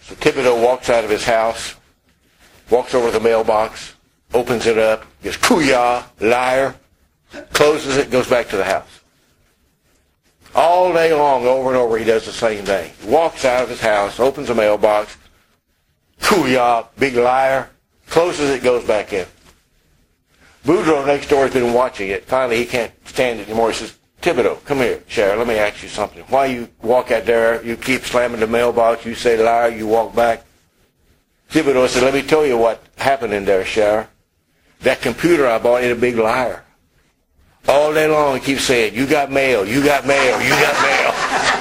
So Thibodeau walks out of his house, walks over to the mailbox, opens it up, goes, "Kooyah, liar," closes it, goes back to the house. All day long, over and over, he does the same thing. He walks out of his house, opens the mailbox, "Kooyah, big liar," closes it, goes back in. Boudreaux next door has been watching it. Finally, he can't stand it anymore. He says, "Thibodeau, come here, Sharon, let me ask you something. Why you walk out there, you keep slamming the mailbox, you say liar, you walk back?" Thibodeau said, "Let me tell you what happened in there, Sharon. That computer I bought is a big liar. All day long he keeps saying, 'You got mail, you got mail, you got mail.'"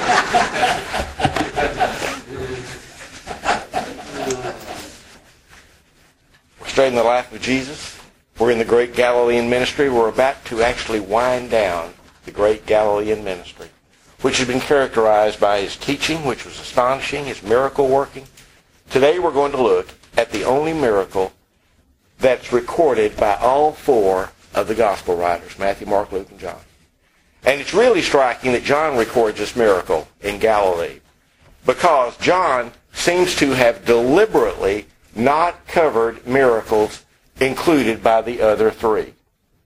We're studying the life of Jesus. We're in the great Galilean ministry. We're about to actually wind down the great Galilean ministry, which has been characterized by his teaching, which was astonishing, his miracle working. Today we're going to look at the only miracle that's recorded by all four of the gospel writers, Matthew, Mark, Luke, and John. And it's really striking that John records this miracle in Galilee, because John seems to have deliberately not covered miracles included by the other three.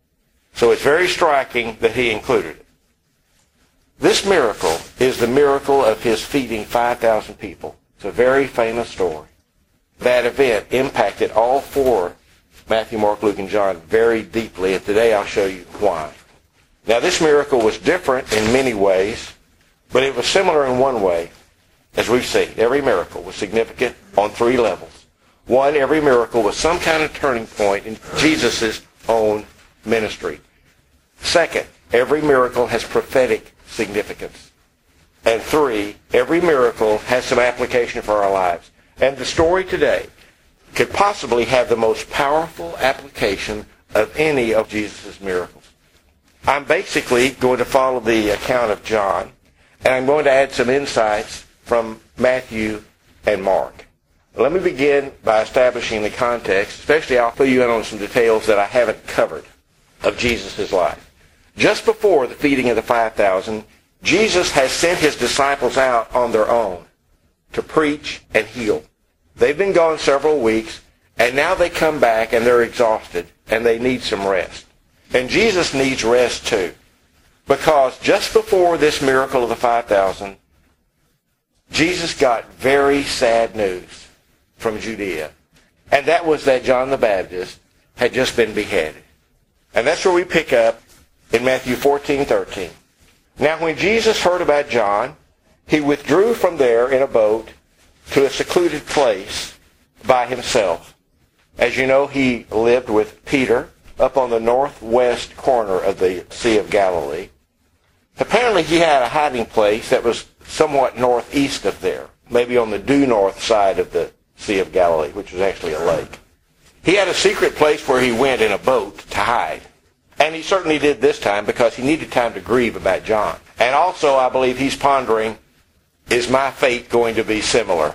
So it's very striking that he included it. This miracle is the miracle of his feeding 5,000 people. It's a very famous story. That event impacted all four, Matthew, Mark, Luke, and John, very deeply, and today I'll show you why. Now, this miracle was different in many ways, but it was similar in one way. As we've seen, every miracle was significant on three levels. One, every miracle was some kind of turning point in Jesus' own ministry. Second, every miracle has prophetic significance. And three, every miracle has some application for our lives. And the story today could possibly have the most powerful application of any of Jesus' miracles. I'm basically going to follow the account of John, and I'm going to add some insights from Matthew and Mark. Let me begin by establishing the context. Especially, I'll fill you in on some details that I haven't covered of Jesus' life. Just before the feeding of the 5,000, Jesus has sent his disciples out on their own to preach and heal. They've been gone several weeks, and now they come back and they're exhausted, and they need some rest. And Jesus needs rest too, because just before this miracle of the 5,000, Jesus got very sad news from Judea. And that was that John the Baptist had just been beheaded. And that's where we pick up in Matthew 14:13. "Now when Jesus heard about John, he withdrew from there in a boat to a secluded place by himself." As you know, he lived with Peter up on the northwest corner of the Sea of Galilee. Apparently he had a hiding place that was somewhat northeast of there, maybe on the due north side of the Sea of Galilee, which was actually a lake. He had a secret place where he went in a boat to hide. And he certainly did this time because he needed time to grieve about John. And also, I believe he's pondering, is my fate going to be similar?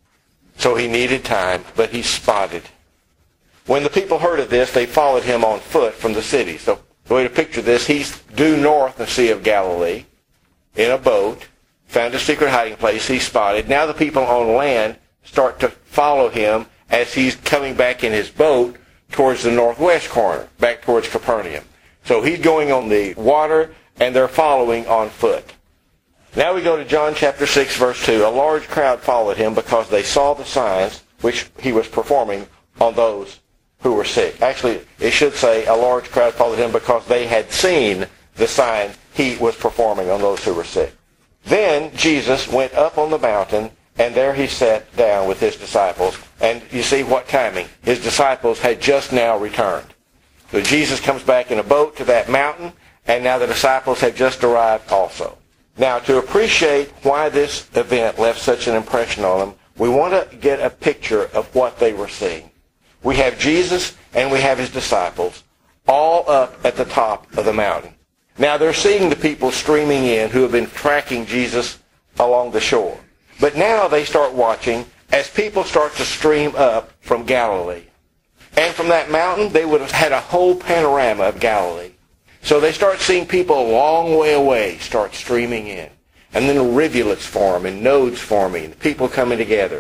So he needed time, but he's spotted. When the people heard of this, they followed him on foot from the city. So the way to picture this, he's due north of the Sea of Galilee in a boat, found a secret hiding place, he's spotted. Now the people on land start to follow him as he's coming back in his boat towards the northwest corner, back towards Capernaum. So he's going on the water, and they're following on foot. Now we go to John chapter 6, verse 2. "A large crowd followed him because they saw the signs which he was performing on those who were sick." Actually, it should say a large crowd followed him because they had seen the sign he was performing on those who were sick. "Then Jesus went up on the mountain, and there he sat down with his disciples." And you see what timing. His disciples had just now returned. So Jesus comes back in a boat to that mountain, and now the disciples have just arrived also. Now, to appreciate why this event left such an impression on them, we want to get a picture of what they were seeing. We have Jesus and we have his disciples all up at the top of the mountain. Now, they're seeing the people streaming in who have been tracking Jesus along the shore. But now they start watching as people start to stream up from Galilee. And from that mountain, they would have had a whole panorama of Galilee. So they start seeing people a long way away start streaming in. And then rivulets form and nodes forming, people coming together.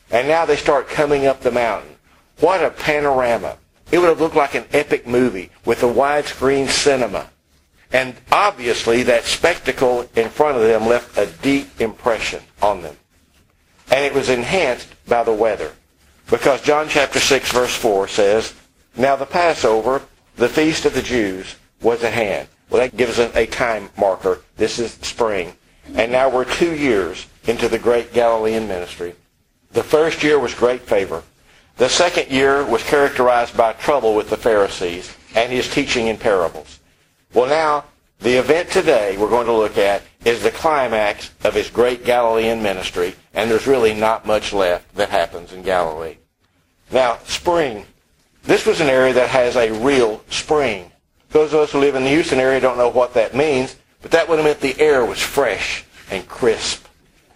And now they start coming up the mountain. What a panorama. It would have looked like an epic movie with a widescreen cinema. And obviously that spectacle in front of them left a deep impression on them. And it was enhanced by the weather. Because John chapter 6 verse 4 says, "Now the Passover, the feast of the Jews, was at hand." Well, that gives us a time marker. This is spring. And now we're 2 years into the great Galilean ministry. The first year was great favor. The second year was characterized by trouble with the Pharisees and his teaching in parables. Well, now, the event today we're going to look at is the climax of his great Galilean ministry, and there's really not much left that happens in Galilee. Now, spring. This was an area that has a real spring. Those of us who live in the Houston area don't know what that means, but that would have meant the air was fresh and crisp.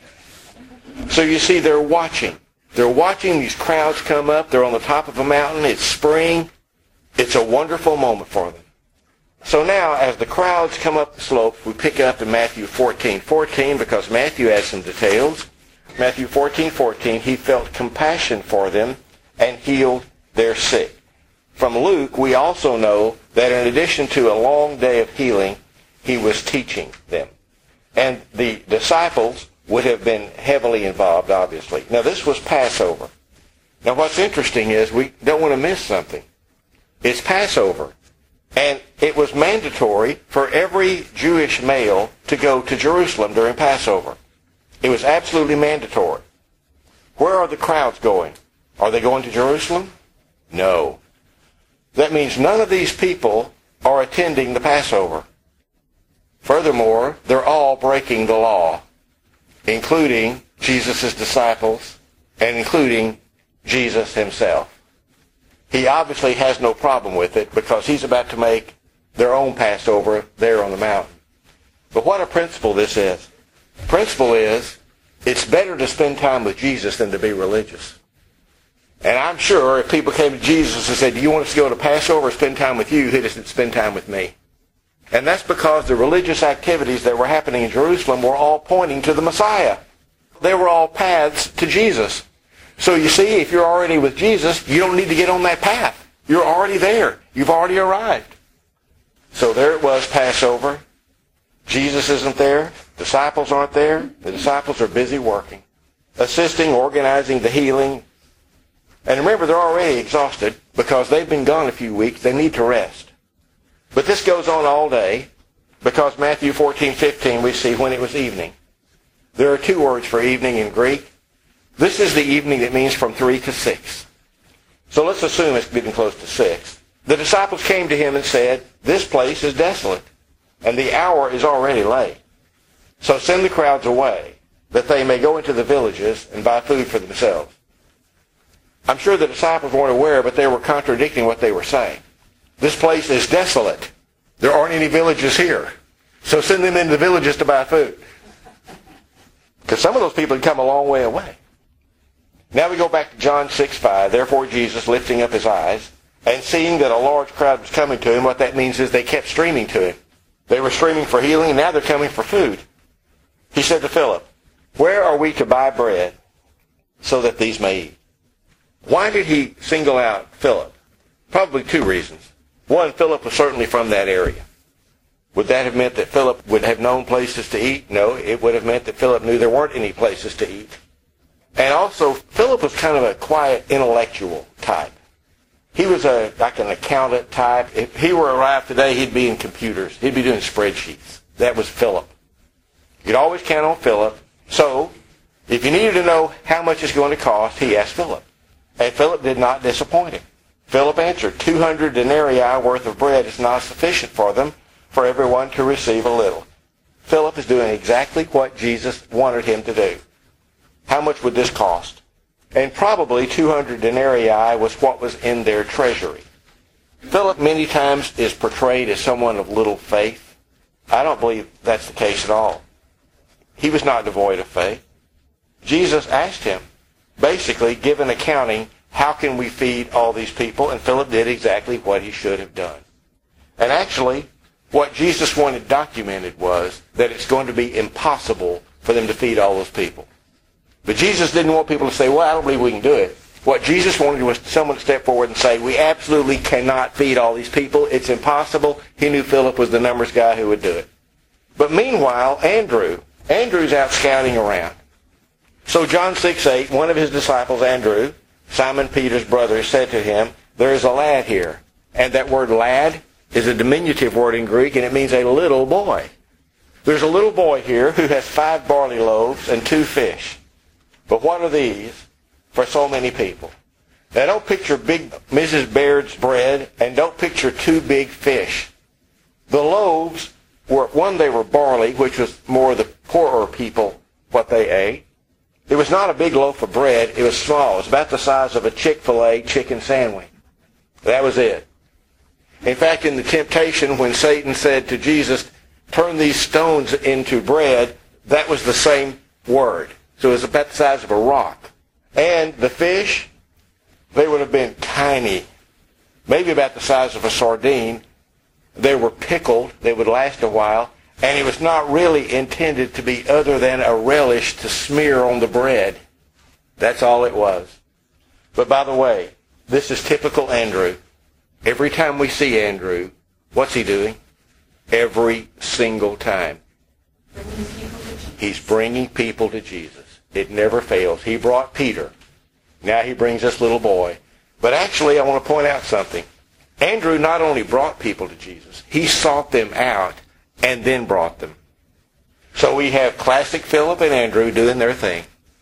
So you see, they're watching. They're watching these crowds come up. They're on the top of a mountain. It's spring. It's a wonderful moment for them. So now, as the crowds come up the slope, we pick up in Matthew 14:14, because Matthew has some details. Matthew 14:14, he felt compassion for them and healed their sick. From Luke, we also know that in addition to a long day of healing, he was teaching them. And the disciples would have been heavily involved, obviously. Now, this was Passover. Now, what's interesting is we don't want to miss something. It's Passover. And it was mandatory for every Jewish male to go to Jerusalem during Passover. It was absolutely mandatory. Where are the crowds going? Are they going to Jerusalem? No. That means none of these people are attending the Passover. Furthermore, they're all breaking the law, including Jesus' disciples and including Jesus himself. He obviously has no problem with it because he's about to make their own Passover there on the mountain. But what a principle this is. The principle is it's better to spend time with Jesus than to be religious. And I'm sure if people came to Jesus and said, "Do you want us to go to Passover or spend time with you?" He'd say, "Spend time with me." And that's because the religious activities that were happening in Jerusalem were all pointing to the Messiah. They were all paths to Jesus. So you see, if you're already with Jesus, you don't need to get on that path. You're already there. You've already arrived. So there it was, Passover. Jesus isn't there. Disciples aren't there. The disciples are busy working, assisting, organizing the healing. And remember, they're already exhausted because they've been gone a few weeks. They need to rest. But this goes on all day because Matthew 14:15 we see when it was evening. There are two words for evening in Greek. This is the evening that means from 3 to 6. So let's assume it's getting close to 6. The disciples came to him and said, "This place is desolate, and the hour is already late. So send the crowds away, that they may go into the villages and buy food for themselves." I'm sure the disciples weren't aware, but they were contradicting what they were saying. This place is desolate. There aren't any villages here. So send them into the villages to buy food. Because some of those people had come a long way away. Now we go back to John 6:5. Therefore Jesus, lifting up his eyes, and seeing that a large crowd was coming to him, what that means is they kept streaming to him. They were streaming for healing, and now they're coming for food. He said to Philip, "Where are we to buy bread so that these may eat?" Why did he single out Philip? Probably two reasons. One, Philip was certainly from that area. Would that have meant that Philip would have known places to eat? No, it would have meant that Philip knew there weren't any places to eat. And also, Philip was kind of a quiet, intellectual type. He was like an accountant type. If he were alive today, he'd be in computers. He'd be doing spreadsheets. That was Philip. You'd always count on Philip. So, if you needed to know how much it's going to cost, he asked Philip. And Philip did not disappoint him. Philip answered, 200 denarii worth of bread is not sufficient for them, for everyone to receive a little. Philip is doing exactly what Jesus wanted him to do. How much would this cost? And probably 200 denarii was what was in their treasury. Philip many times is portrayed as someone of little faith. I don't believe that's the case at all. He was not devoid of faith. Jesus asked him, basically, give an accounting, how can we feed all these people? And Philip did exactly what he should have done. And actually, what Jesus wanted documented was that it's going to be impossible for them to feed all those people. But Jesus didn't want people to say, well, I don't believe we can do it. What Jesus wanted was someone to step forward and say, we absolutely cannot feed all these people. It's impossible. He knew Philip was the numbers guy who would do it. But meanwhile, Andrew's out scouting around. So John 6:8, one of his disciples, Andrew, Simon Peter's brother, said to him, there is a lad here. And that word lad is a diminutive word in Greek, and it means a little boy. There's a little boy here who has 5 barley loaves and 2 fish. But what are these for so many people? Now don't picture big Mrs. Baird's bread, and don't picture 2 big fish. The loaves were, one, they were barley, which was more the poorer people what they ate. It was not a big loaf of bread. It was small. It was about the size of a Chick-fil-A chicken sandwich. That was it. In fact, in the temptation, when Satan said to Jesus, turn these stones into bread, that was the same word. So it was about the size of a rock. And the fish, they would have been tiny, maybe about the size of a sardine. They were pickled. They would last a while. And it was not really intended to be other than a relish to smear on the bread. That's all it was. But by the way, this is typical Andrew. Every time we see Andrew, what's he doing? Every single time. He's bringing people to Jesus. It never fails. He brought Peter. Now he brings this little boy. But actually, I want to point out something. Andrew not only brought people to Jesus, he sought them out and then brought them. So we have classic Philip and Andrew doing their thing.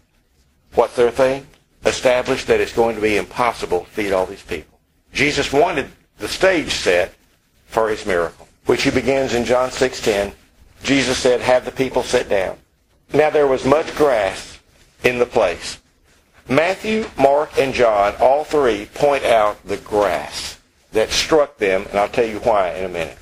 What's their thing? Establish that it's going to be impossible to feed all these people. Jesus wanted the stage set for his miracle, which he begins in John 6:10. Jesus said, have the people sit down. Now there was much grass in the place. Matthew, Mark, and John, all 3, point out the grass that struck them, and I'll tell you why in a minute.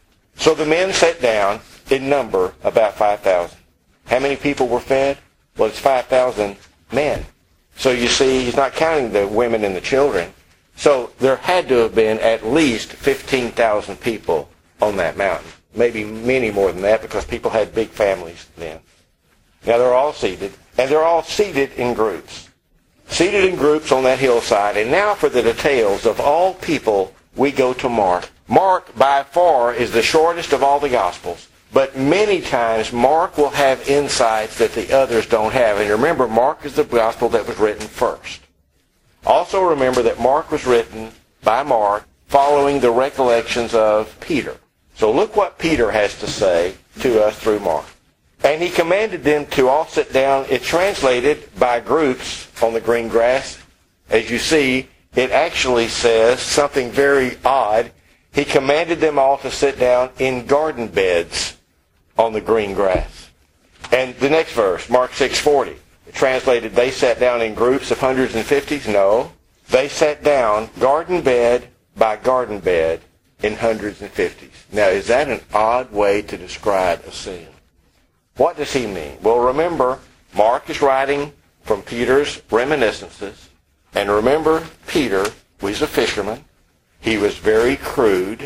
So the men sat down, in number about 5,000. How many people were fed? Well, it's 5,000 men. So you see, he's not counting the women and the children. So there had to have been at least 15,000 people on that mountain. Maybe many more than that, because people had big families then. Now they're all seated, and they're all seated in groups. Seated in groups on that hillside. And now for the details of all people, we go to Mark. Mark, by far, is the shortest of all the Gospels. But many times, Mark will have insights that the others don't have. And remember, Mark is the Gospel that was written first. Also remember that Mark was written by Mark following the recollections of Peter. So look what Peter has to say to us through Mark. And he commanded them to all sit down. It's translated by groups on the green grass. As you see, it actually says something very odd. He commanded them all to sit down in garden beds on the green grass. And the next verse, Mark 6:40, translated, they sat down in groups of hundreds and fifties. No, they sat down garden bed by garden bed in hundreds and fifties. Now, is that an odd way to describe a scene? What does he mean? Well, remember, Mark is writing from Peter's reminiscences. And remember, Peter was a fisherman. He was very crude.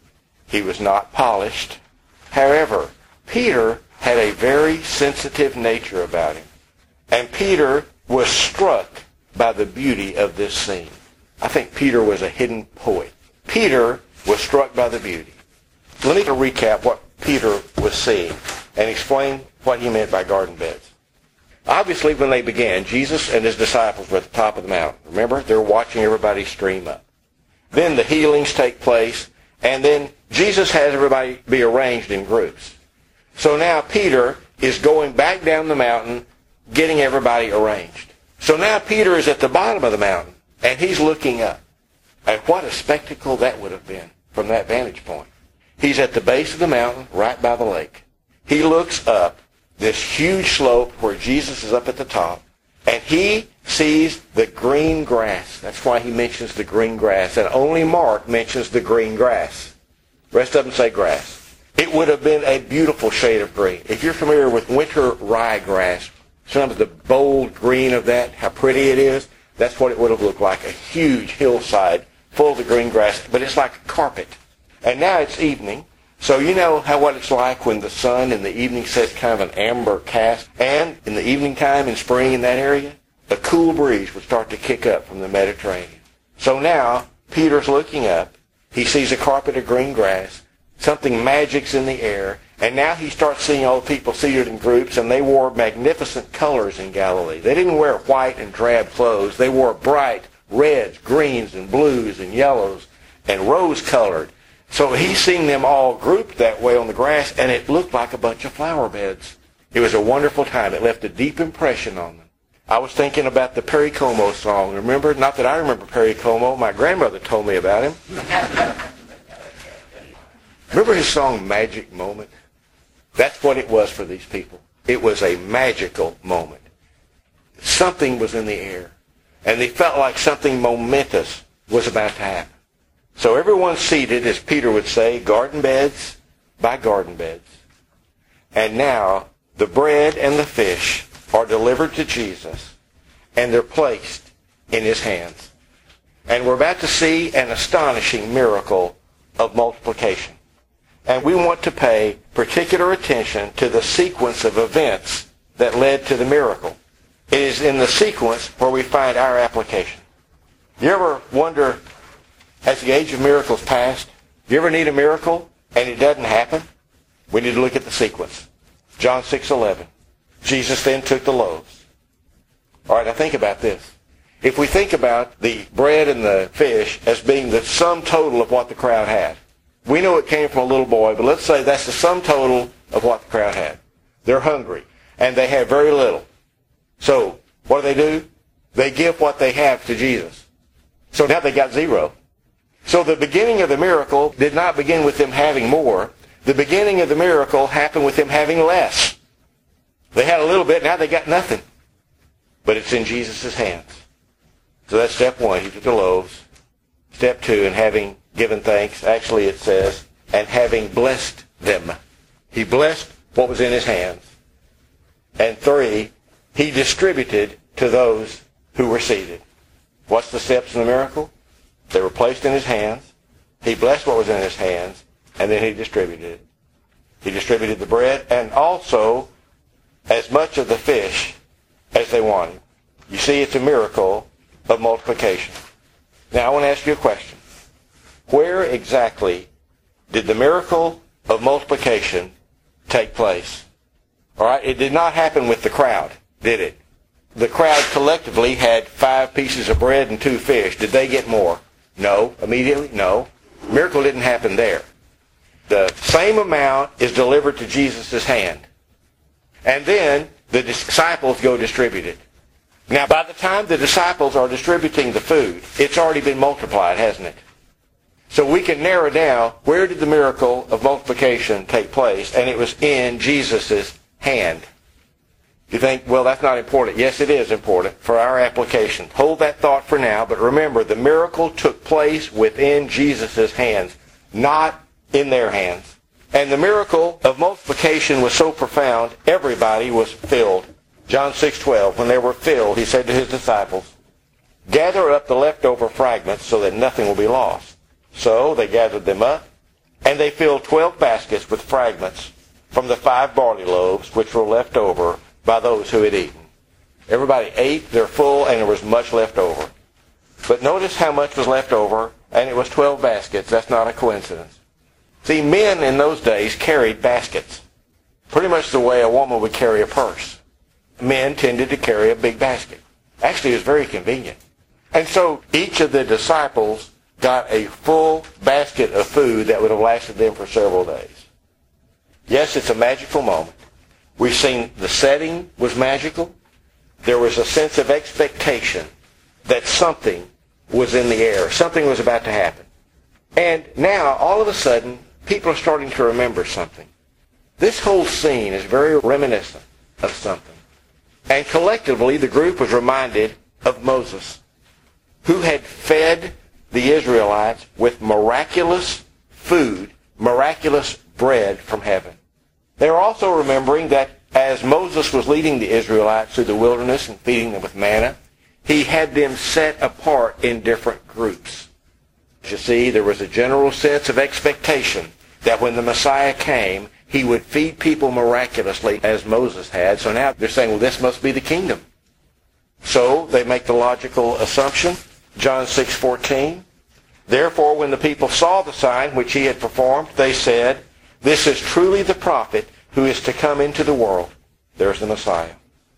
He was not polished. However, Peter had a very sensitive nature about him. And Peter was struck by the beauty of this scene. I think Peter was a hidden poet. Peter was struck by the beauty. Let me recap what Peter was seeing and explain what he meant by garden beds. Obviously, when they began, Jesus and his disciples were at the top of the mountain. Remember, they're watching everybody stream up. Then the healings take place, and then Jesus has everybody be arranged in groups. So now Peter is going back down the mountain, getting everybody arranged. So now Peter is at the bottom of the mountain, and he's looking up. And what a spectacle that would have been from that vantage point. He's at the base of the mountain, right by the lake. He looks up this huge slope where Jesus is up at the top, and he sees the green grass. That's why he mentions the green grass, and only Mark mentions the green grass. The rest of them say grass. It would have been a beautiful shade of green. If you're familiar with winter ryegrass, some of the bold green of that, how pretty it is, that's what it would have looked like, a huge hillside full of the green grass, but it's like a carpet. And now it's evening, So you know what it's like when the sun in the evening sets kind of an amber cast, and in the evening time in spring in that area, a cool breeze would start to kick up from the Mediterranean. So now Peter's looking up. He sees a carpet of green grass. Something magic's in the air. And now he starts seeing all the people seated in groups, and they wore magnificent colors in Galilee. They didn't wear white and drab clothes. They wore bright reds, greens, and blues, and yellows, and rose-colored. So he's seeing them all grouped that way on the grass, and it looked like a bunch of flower beds. It was a wonderful time. It left a deep impression on them. I was thinking about the Perry Como song. Remember? Not that I remember Perry Como. My grandmother told me about him. Remember his song, Magic Moment? That's what it was for these people. It was a magical moment. Something was in the air, and they felt like something momentous was about to happen. So everyone's seated, as Peter would say, garden beds by garden beds. And now the bread and the fish are delivered to Jesus, and they're placed in his hands. And we're about to see an astonishing miracle of multiplication. And we want to pay particular attention to the sequence of events that led to the miracle. It is in the sequence where we find our application. You ever wonder, has the age of miracles passed? You ever need a miracle and it doesn't happen? We need to look at the sequence. John 6:11. Jesus then took the loaves. All right, now think about this. If we think about the bread and the fish as being the sum total of what the crowd had, we know it came from a little boy, but let's say that's the sum total of what the crowd had. They're hungry, and they have very little. So what do? They give what they have to Jesus. So now they got zero. So the beginning of the miracle did not begin with them having more. The beginning of the miracle happened with them having less. They had a little bit, now they got nothing. But it's in Jesus' hands. So that's step one. He took the loaves. Step two, and having given thanks, actually it says, and having blessed them. He blessed what was in his hands. And three, he distributed to those who were seated. What's the steps in the miracle? They were placed in his hands. He blessed what was in his hands, and then he distributed it. He distributed the bread and also as much of the fish as they wanted. You see, it's a miracle of multiplication. Now I want to ask you a question. Where exactly did the miracle of multiplication take place? All right, it did not happen with the crowd, did it? The crowd collectively had 5 pieces of bread and 2 fish. Did they get more? No. Immediately? No. Miracle didn't happen there. The same amount is delivered to Jesus' hand. And then the disciples go distribute it. Now, by the time the disciples are distributing the food, it's already been multiplied, hasn't it? So we can narrow down where did the miracle of multiplication take place, and it was in Jesus' hand. You think, well, that's not important. Yes, it is important for our application. Hold that thought for now, but remember, the miracle took place within Jesus' hands, not in their hands. And the miracle of multiplication was so profound, everybody was filled. John 6:12, when they were filled, he said to his disciples, gather up the leftover fragments so that nothing will be lost. So they gathered them up, and they filled 12 baskets with fragments from the 5 barley loaves which were left over by those who had eaten. Everybody ate, they're full, and there was much left over. But notice how much was left over, and it was 12 baskets. That's not a coincidence. See, men in those days carried baskets, pretty much the way a woman would carry a purse. Men tended to carry a big basket. Actually, it was very convenient. And so each of the disciples got a full basket of food that would have lasted them for several days. Yes, it's a magical moment. We've seen the setting was magical. There was a sense of expectation that something was in the air. Something was about to happen. And now, all of a sudden, people are starting to remember something. This whole scene is very reminiscent of something. And collectively, the group was reminded of Moses, who had fed the Israelites with miraculous food, miraculous bread from heaven. They were also remembering that as Moses was leading the Israelites through the wilderness and feeding them with manna, he had them set apart in different groups. You see, there was a general sense of expectation that when the Messiah came, he would feed people miraculously as Moses had. So now they're saying, well, this must be the kingdom. So they make the logical assumption, John 6:14. Therefore, when the people saw the sign which he had performed, they said, this is truly the prophet who is to come into the world. There's the Messiah.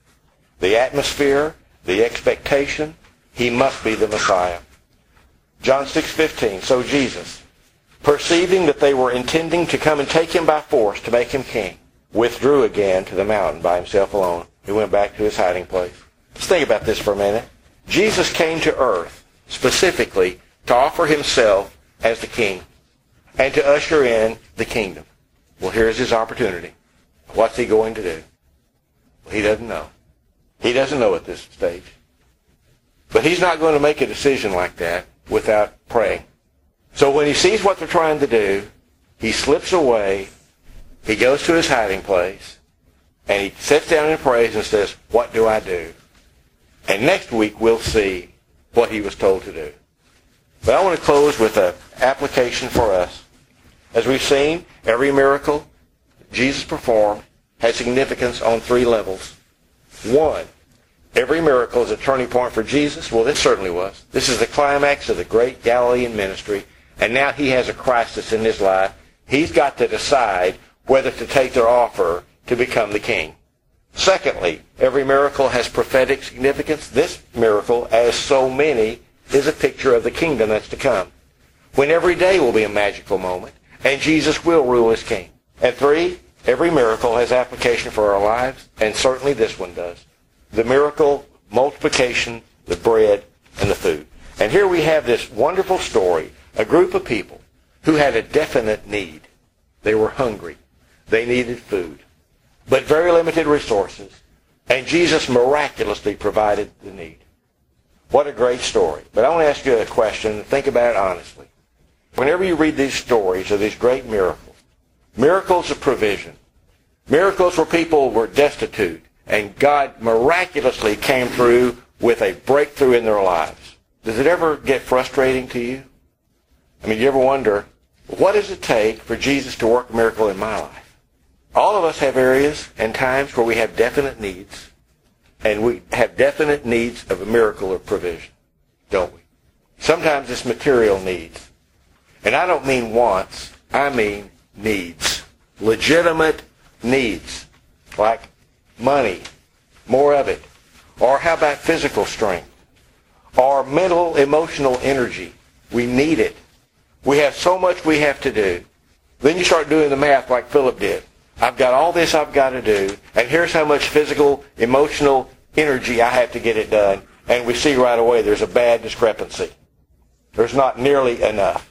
The atmosphere, the expectation, he must be the Messiah. John 6:15, so Jesus, perceiving that they were intending to come and take him by force to make him king, withdrew again to the mountain by himself alone. He went back to his hiding place. Let's think about this for a minute. Jesus came to earth specifically to offer himself as the king and to usher in the kingdom. Well, here's his opportunity. What's he going to do? Well, he doesn't know. He doesn't know at this stage. But he's not going to make a decision like that without praying. So when he sees what they're trying to do, he slips away, he goes to his hiding place, and he sits down and prays and says, what do I do? And next week we'll see what he was told to do. But I want to close with an application for us. As we've seen, every miracle Jesus performed had significance on three levels. One, every miracle is a turning point for Jesus. Well, this certainly was. This is the climax of the great Galilean ministry, and now he has a crisis in his life. He's got to decide whether to take their offer to become the king. Secondly, every miracle has prophetic significance. This miracle, as so many, is a picture of the kingdom that's to come, when every day will be a magical moment, and Jesus will rule as king. And three, every miracle has application for our lives, and certainly this one does. The miracle, multiplication, the bread, and the food. And here we have this wonderful story, a group of people who had a definite need. They were hungry. They needed food, but very limited resources, and Jesus miraculously provided the need. What a great story. But I want to ask you a question, and think about it honestly. Whenever you read these stories of these great miracles, miracles of provision, miracles where people were destitute, and God miraculously came through with a breakthrough in their lives, does it ever get frustrating to you? I mean, you ever wonder, what does it take for Jesus to work a miracle in my life? All of us have areas and times where we have definite needs, and we have definite needs of a miracle of provision, don't we? Sometimes it's material needs. And I don't mean wants, I mean needs. Legitimate needs, like money, more of it. Or how about physical strength? Or mental, emotional energy. We need it. We have so much we have to do. Then you start doing the math like Philip did. I've got all this I've got to do, and here's how much physical, emotional energy I have to get it done. And we see right away there's a bad discrepancy. There's not nearly enough.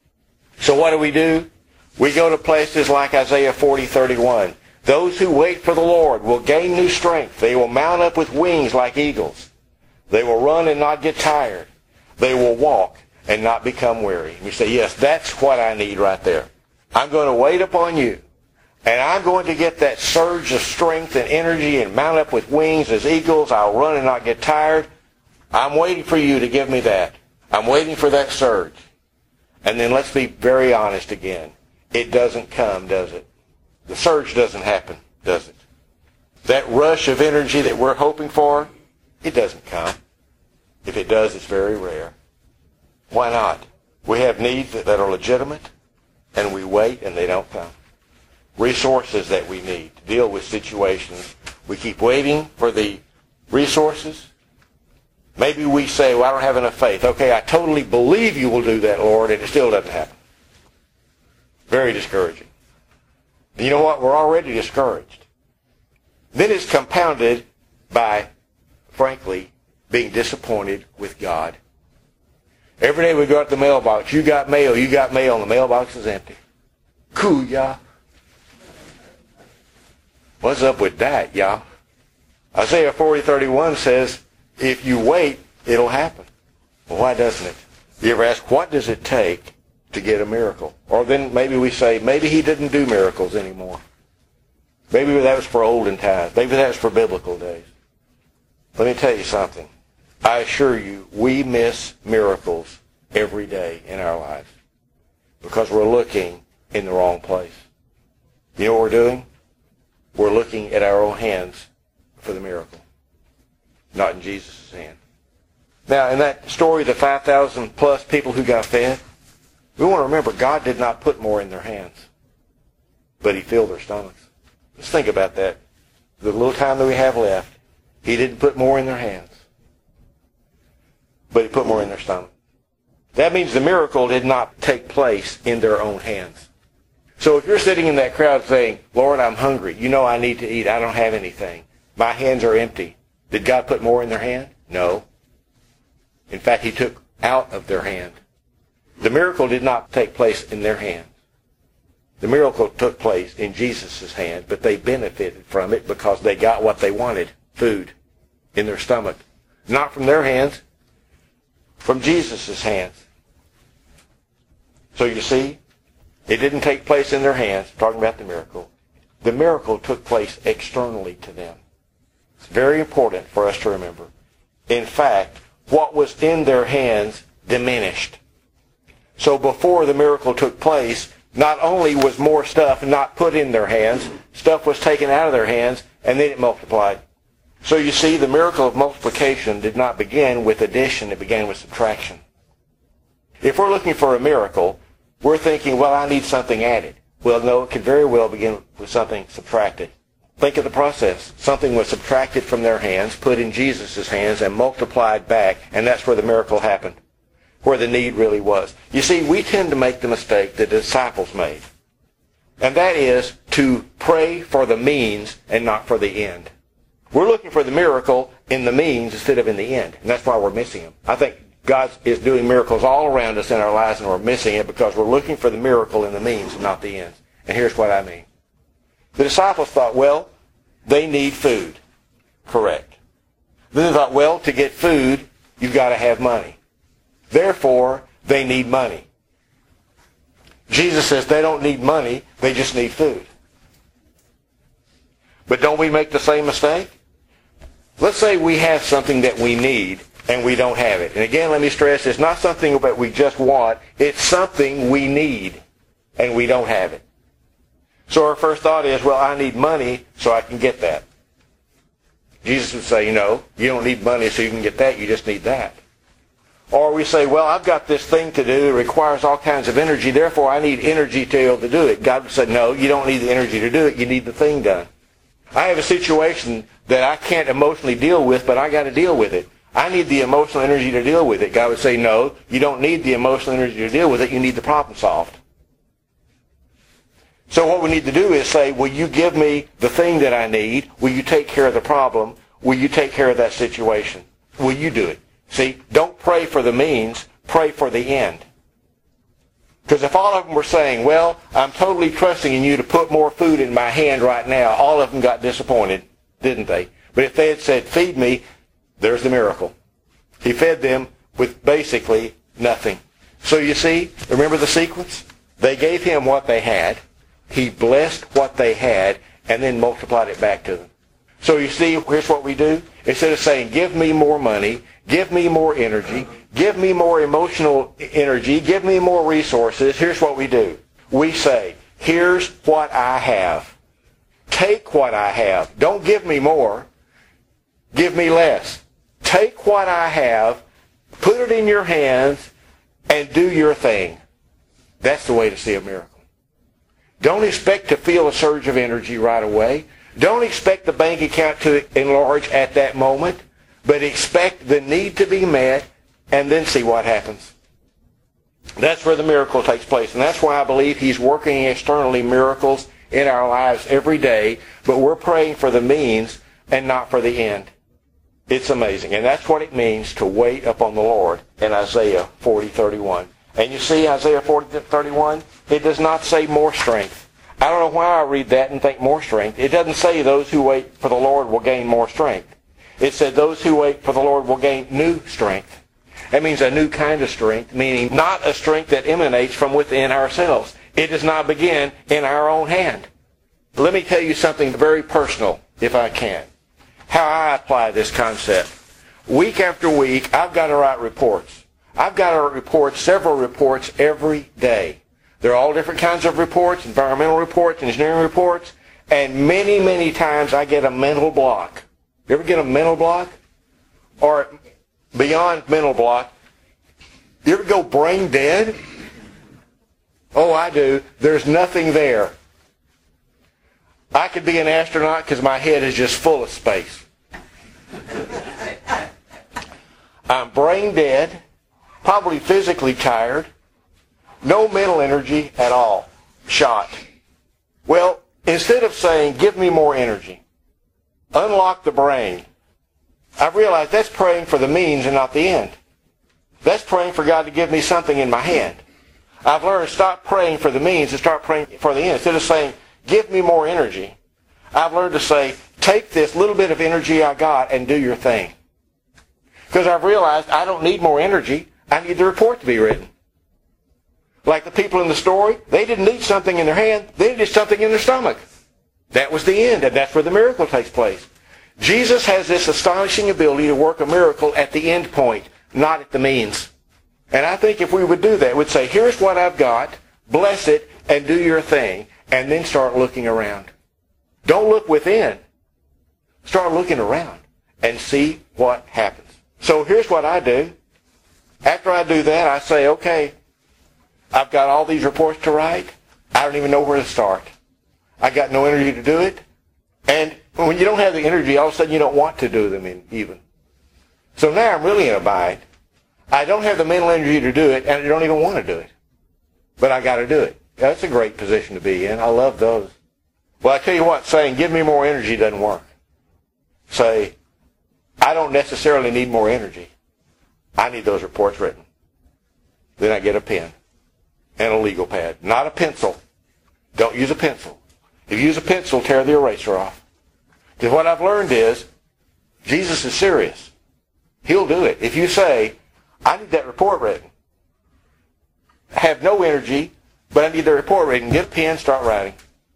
So what do? We go to places like Isaiah 40:31. Those who wait for the Lord will gain new strength. They will mount up with wings like eagles. They will run and not get tired. They will walk and not become weary. And you say, yes, that's what I need right there. I'm going to wait upon you. And I'm going to get that surge of strength and energy and mount up with wings as eagles. I'll run and not get tired. I'm waiting for you to give me that. I'm waiting for that surge. And then let's be very honest again. It doesn't come, does it? The surge doesn't happen, does it? That rush of energy that we're hoping for, it doesn't come. If it does, it's very rare. Why not? We have needs that are legitimate, and we wait and they don't come. Resources that we need to deal with situations. We keep waiting for the resources. Maybe we say, well, I don't have enough faith. Okay, I totally believe you will do that, Lord, and it still doesn't happen. Very discouraging. And you know what? We're already discouraged. Then it's compounded by, frankly, being disappointed with God. Every day we go out to the mailbox. You got mail, and the mailbox is empty. Cool, y'all. What's up with that, y'all? Isaiah 40:31 says, if you wait, it'll happen. Well, why doesn't it? You ever ask, what does it take to get a miracle? Or then maybe we say, maybe he didn't do miracles anymore. Maybe that was for olden times. Maybe that was for biblical days. Let me tell you something. I assure you, we miss miracles every day in our lives because we're looking in the wrong place. You know what we're doing? We're looking at our own hands for the miracle, not in Jesus' hand. Now, in that story, the 5,000 plus people who got fed, we want to remember God did not put more in their hands, but He filled their stomachs. Let's think about that. The little time that we have left, He didn't put more in their hands, but He put more in their stomach. That means the miracle did not take place in their own hands. So if you're sitting in that crowd saying, Lord, I'm hungry. You know I need to eat. I don't have anything. My hands are empty. Did God put more in their hand? No. In fact, He took out of their hand. The miracle did not take place in their hands. The miracle took place in Jesus' hand, but they benefited from it because they got what they wanted, food, in their stomach. Not from their hands, from Jesus' hands. So you see, it didn't take place in their hands, talking about the miracle. The miracle took place externally to them. It's very important for us to remember. In fact, what was in their hands diminished. So before the miracle took place, not only was more stuff not put in their hands, stuff was taken out of their hands, and then it multiplied. So you see, the miracle of multiplication did not begin with addition, it began with subtraction. If we're looking for a miracle, we're thinking, well, I need something added. Well, no, it could very well begin with something subtracted. Think of the process. Something was subtracted from their hands, put in Jesus' hands, and multiplied back, and that's where the miracle happened, where the need really was. You see, we tend to make the mistake the disciples made, and that is to pray for the means and not for the end. We're looking for the miracle in the means instead of in the end, and that's why we're missing them. I think God is doing miracles all around us in our lives, and we're missing it because we're looking for the miracle in the means and not the ends. And here's what I mean. The disciples thought, well, they need food. Correct. Then they thought, well, to get food, you've got to have money. Therefore, they need money. Jesus says they don't need money, they just need food. But don't we make the same mistake? Let's say we have something that we need and we don't have it. And again, let me stress, it's not something that we just want. It's something we need and we don't have it. So our first thought is, well, I need money so I can get that. Jesus would say, no, you don't need money so you can get that. You just need that. Or we say, well, I've got this thing to do. It requires all kinds of energy. Therefore, I need energy to be able to do it. God would say, no, you don't need the energy to do it. You need the thing done. I have a situation that I can't emotionally deal with, but I got to deal with it. I need the emotional energy to deal with it. God would say, no, you don't need the emotional energy to deal with it. You need the problem solved. So what we need to do is say, will you give me the thing that I need? Will you take care of the problem? Will you take care of that situation? Will you do it? See, don't pray for the means, pray for the end. Because if all of them were saying, well, I'm totally trusting in you to put more food in my hand right now, all of them got disappointed, didn't they? But if they had said, feed me, there's the miracle. He fed them with basically nothing. So you see, remember the sequence? They gave him what they had. He blessed what they had and then multiplied it back to them. So you see, here's what we do. Instead of saying, give me more money, give me more energy, give me more emotional energy, give me more resources, here's what we do. We say, here's what I have. Take what I have. Don't give me more. Give me less. Take what I have, put it in your hands, and do your thing. That's the way to see a miracle. Don't expect to feel a surge of energy right away. Don't expect the bank account to enlarge at that moment, but expect the need to be met and then see what happens. That's where the miracle takes place, and that's why I believe He's working externally miracles in our lives every day, but we're praying for the means and not for the end. It's amazing, and that's what it means to wait upon the Lord in Isaiah 40:31. And you see, Isaiah 40:31, it does not say more strength. I don't know why I read that and think more strength. It doesn't say those who wait for the Lord will gain more strength. It said those who wait for the Lord will gain new strength. That means a new kind of strength, meaning not a strength that emanates from within ourselves. It does not begin in our own hand. Let me tell you something very personal, if I can. How I apply this concept. Week after week, I've got to write reports. I've got to report several reports every day. There are all different kinds of reports, environmental reports, engineering reports, and many, many times I get a mental block. You ever get a mental block? Or beyond mental block, you ever go brain dead? Oh, I do. There's nothing there. I could be an astronaut because my head is just full of space. I'm brain dead, probably physically tired, no mental energy at all, shot. Well, instead of saying, give me more energy, unlock the brain, I've realized that's praying for the means and not the end. That's praying for God to give me something in my hand. I've learned to stop praying for the means and start praying for the end. Instead of saying, give me more energy, I've learned to say, take this little bit of energy I got and do your thing. Because I've realized I don't need more energy. I need the report to be written. Like the people in the story, they didn't need something in their hand. They needed something in their stomach. That was the end, and that's where the miracle takes place. Jesus has this astonishing ability to work a miracle at the end point, not at the means. And I think if we would do that, we'd say, here's what I've got, bless it, and do your thing, and then start looking around. Don't look within. Start looking around and see what happens. So here's what I do. After I do that, I say, okay, I've got all these reports to write. I don't even know where to start. I got no energy to do it. And when you don't have the energy, all of a sudden you don't want to do them even. So now I'm really in a bind. I don't have the mental energy to do it, and I don't even want to do it. But I got to do it. That's a great position to be in. I love those. Well, I tell you what, saying, give me more energy doesn't work. Say, I don't necessarily need more energy. I need those reports written. Then I get a pen and a legal pad. Not a pencil. Don't use a pencil. If you use a pencil, tear the eraser off. Because what I've learned is, Jesus is serious. He'll do it. If you say, I need that report written. I have no energy, but I need the report written. Get a pen, start writing.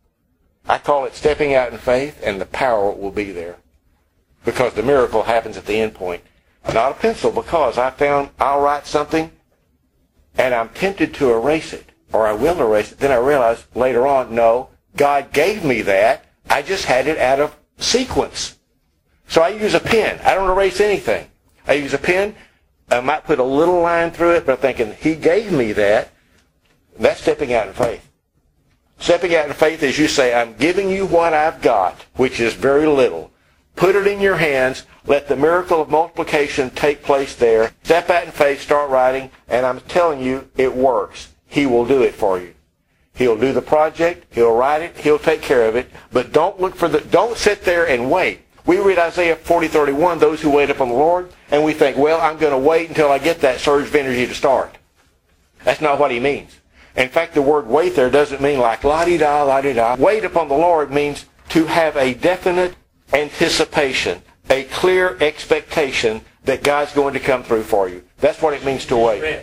I call it stepping out in faith, and the power will be there. Because the miracle happens at the end point. Not a pencil, because I found I'll write something, and I'm tempted to erase it, or I will erase it. Then I realize later on, no, God gave me that. I just had it out of sequence. So I use a pen. I don't erase anything. I use a pen. I might put a little line through it, but I'm thinking, He gave me that. That's stepping out in faith. Stepping out in faith is you say, I'm giving you what I've got, which is very little. Put it in your hands. Let the miracle of multiplication take place there. Step out in faith, start writing, and I'm telling you, it works. He will do it for you. He'll do the project. He'll write it. He'll take care of it. But don't sit there and wait. We read Isaiah 40:31, those who wait upon the Lord, and we think, well, I'm going to wait until I get that surge of energy to start. That's not what he means. In fact, the word wait there doesn't mean like la-di-da, la-di-da. Wait upon the Lord means to have a definite anticipation, a clear expectation that God's going to come through for you. That's what it means to wait.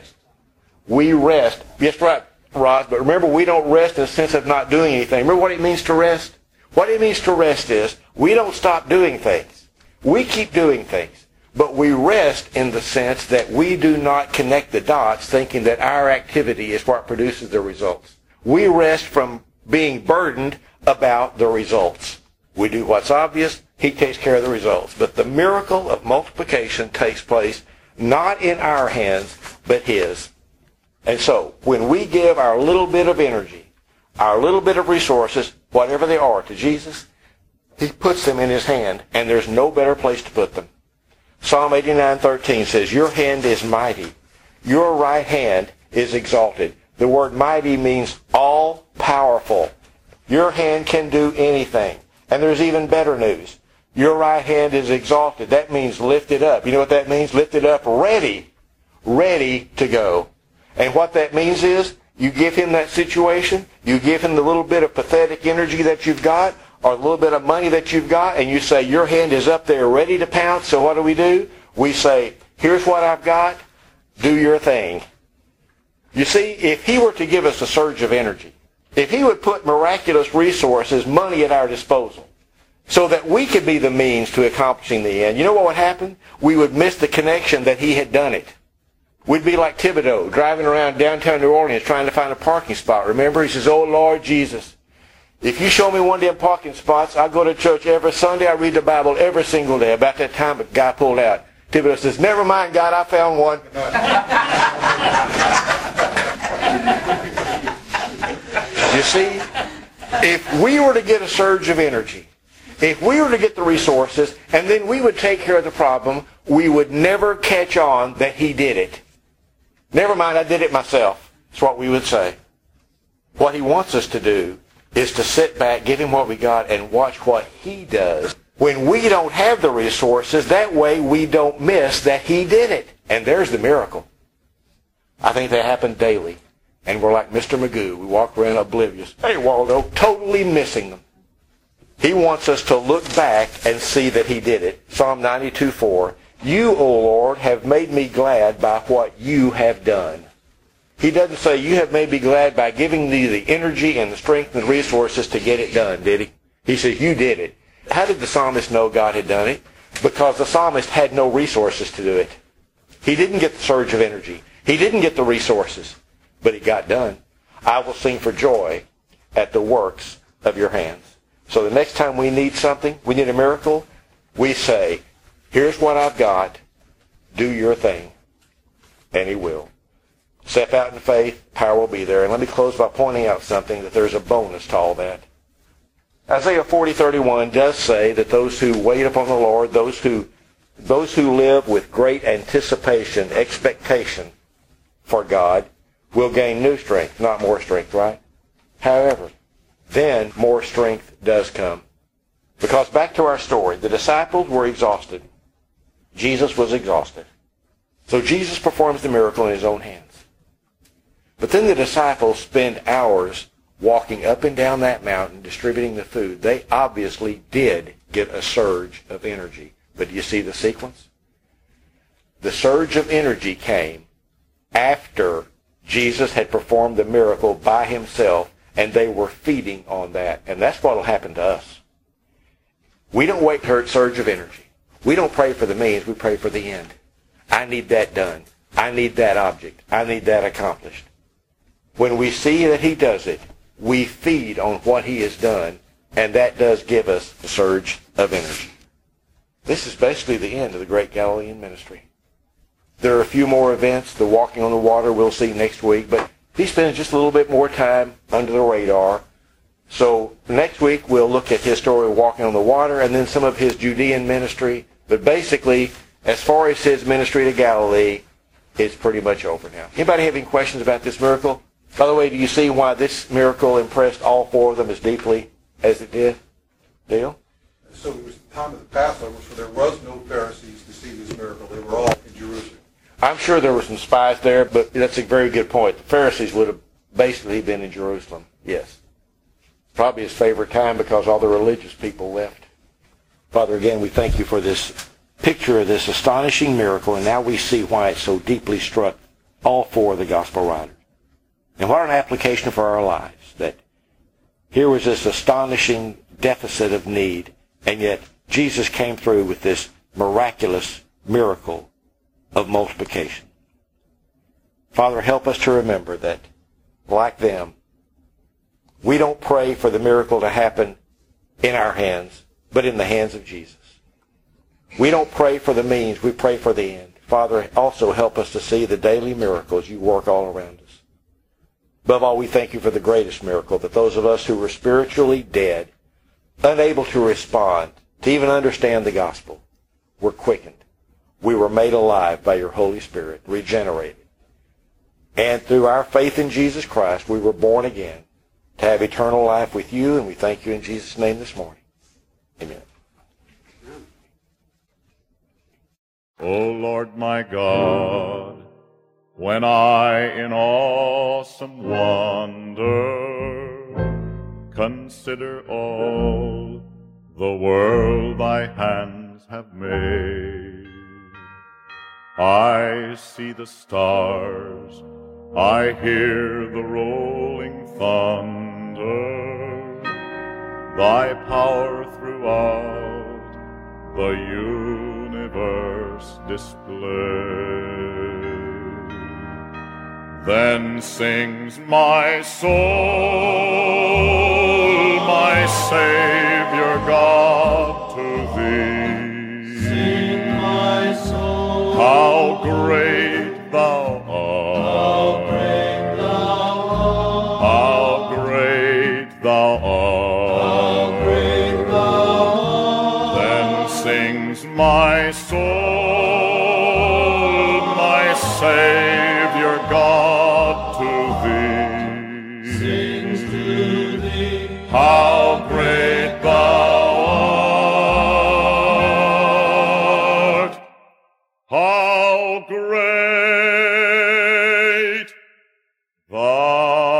We rest. Yes, right, Roz, but remember, we don't rest in the sense of not doing anything. Remember what it means to rest? What it means to rest is we don't stop doing things. We keep doing things. But we rest in the sense that we do not connect the dots thinking that our activity is what produces the results. We rest from being burdened about the results. We do what's obvious. He takes care of the results. But the miracle of multiplication takes place not in our hands, but His. And so, when we give our little bit of energy, our little bit of resources, whatever they are, to Jesus, He puts them in His hand, and there's no better place to put them. Psalm 89:13 says, your hand is mighty. Your right hand is exalted. The word mighty means all powerful. Your hand can do anything. And there's even better news. Your right hand is exalted. That means lifted up. You know what that means? Lifted up, ready to go. And what that means is, you give Him that situation, you give Him the little bit of pathetic energy that you've got, or a little bit of money that you've got, and you say, your hand is up there ready to pounce. So what do? We say, here's what I've got, do your thing. You see, if He were to give us a surge of energy, if He would put miraculous resources, money at our disposal, so that we could be the means to accomplishing the end, you know what would happen? We would miss the connection that He had done it. We'd be like Thibodeau, driving around downtown New Orleans trying to find a parking spot. Remember, he says, "Oh, Lord Jesus, if you show me one of them parking spots, I go to church every Sunday. I read the Bible every single day." About that time, a guy pulled out. Thibodeau says, "Never mind, God, I found one." You see, if we were to get a surge of energy, if we were to get the resources, and then we would take care of the problem, we would never catch on that he did it. "Never mind, I did it myself." That's what we would say. What he wants us to do is to sit back, give him what we got, and watch what he does. When we don't have the resources, that way we don't miss that he did it. And there's the miracle. I think that happens daily. And we're like Mr. Magoo. We walk around oblivious. "Hey, Waldo," totally missing them. He wants us to look back and see that he did it. Psalm 92:4. "You, O Lord, have made me glad by what you have done." He doesn't say, "You have made me glad by giving me the energy and the strength and the resources to get it done," did he? He says, "You did it." How did the psalmist know God had done it? Because the psalmist had no resources to do it. He didn't get the surge of energy. He didn't get the resources, but it got done. "I will sing for joy at the works of your hands." So the next time we need something, we need a miracle, we say, "Here's what I've got. Do your thing." And he will. Step out in faith, power will be there. And let me close by pointing out something, that there's a bonus to all that. Isaiah 40:31 does say that those who wait upon the Lord, those who live with great anticipation, expectation for God, will gain new strength, not more strength, right? However, then more strength does come. Because back to our story, the disciples were exhausted. Jesus was exhausted. So Jesus performs the miracle in his own hands. But then the disciples spend hours walking up and down that mountain distributing the food. They obviously did get a surge of energy. But do you see the sequence? The surge of energy came after Jesus had performed the miracle by himself, and they were feeding on that. And that's what will happen to us. We don't wait for a surge of energy. We don't pray for the means, we pray for the end. I need that done. I need that object. I need that accomplished. When we see that he does it, we feed on what he has done, and that does give us a surge of energy. This is basically the end of the Great Galilean Ministry. There are a few more events. The walking on the water we'll see next week, but he spends just a little bit more time under the radar. So next week we'll look at his story of walking on the water and then some of his Judean ministry. But basically, as far as his ministry to Galilee, it's pretty much over now. Anybody have any questions about this miracle? By the way, do you see why this miracle impressed all four of them as deeply as it did? Dale? So it was the time of the Passover, so there was no Pharisees to see this miracle. They were all in Jerusalem. I'm sure there were some spies there, but that's a very good point. The Pharisees would have basically been in Jerusalem. Yes. Probably his favorite time because all the religious people left. Father, again, we thank you for this picture of this astonishing miracle, and now we see why it so deeply struck all four of the gospel writers. And what an application for our lives, that here was this astonishing deficit of need, and yet Jesus came through with this miraculous miracle of multiplication. Father, help us to remember that, like them, we don't pray for the miracle to happen in our hands, but in the hands of Jesus. We don't pray for the means, we pray for the end. Father, also help us to see the daily miracles you work all around us. Above all, we thank you for the greatest miracle, that those of us who were spiritually dead, unable to respond, to even understand the gospel, were quickened. We were made alive by your Holy Spirit, regenerated. And through our faith in Jesus Christ, we were born again to have eternal life with you, and we thank you in Jesus' name this morning. Amen. O Lord my God, when I in awesome wonder consider all the world thy hands have made, I see the stars, I hear the rolling thunder, thy power throughout the universe displays. Then sings my soul, my Savior God, to thee. Sing, my soul, How great thou art! how great thou art! How great thou art! How great thou art! Then sings my soul, my Savior God, to thee. Sings to thee, How great thou art! How great thou